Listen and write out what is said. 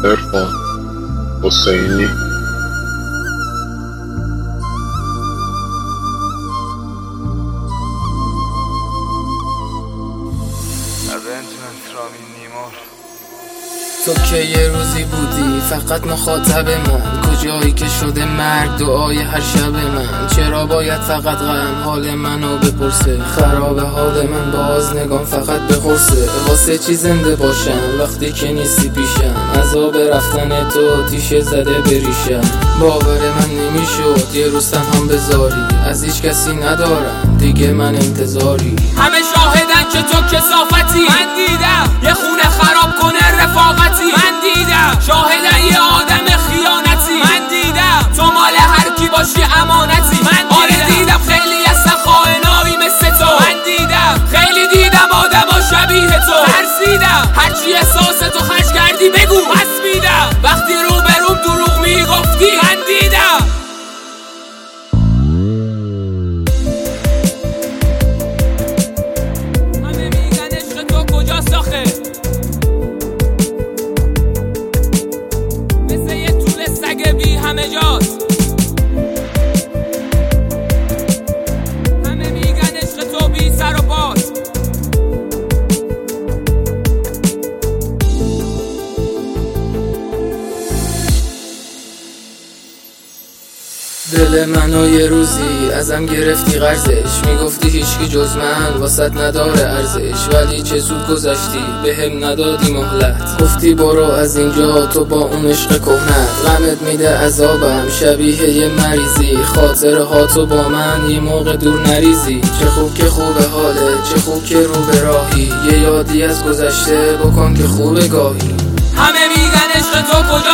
عرفان حسینی. تو که یه روزی بودی فقط مخاطب من، کجایی که شده مرگ دعای هر شب من. چرا باید فقط غم حال منو بپرسه؟ خراب حال من باز نگام فقط بخورسه. واسه چی زنده باشم وقتی که نیستی پیشم؟ عذاب رفتن تو تیشه زده بریشم. باور من نمیشد یه روز تنهام بذاری، از هیچ کسی ندارم دیگه من انتظاری. همه شاهدن که تو کثافتی، من دیدم یه خونه خراب کنه رفاقتی، من دیدم شاهدن یه آدم خیانتی، من دیدم تو مال هر کی باشی امانتی، من آره دیدم خیلی هستن خائنایی مثل تو، من دیدم خیلی دیدم آدما شبیه تو، ترسیدم هرچی احساس تو خرج کردی بگو پس میدم، وقتی رو بروم دروغ میگفتی من دیدم. همه میگن عشق تو کجاست آخه؟ مثل یه طول سگ بی همه جاست. همه میگن عشق تو بی سر و پاست. دل منو یه روزی ازم گرفتی قرضش، میگفتی هیچکی جز من واسط نداره ارزش، ولی چه زود گذشتی بهم ندادی مهلت. گفتی برو از اینجا تو با اون عشق کهنت، غمت میده عذابم شبیه یه مریضی، خاطره ها تو با من یه موقع دور نریزی. چه خوب که خوبه حاله، چه خوب که رو به راهی، یه یادی از گذشته بکن که خوبه گاهی. همه میگن عشق تو کجا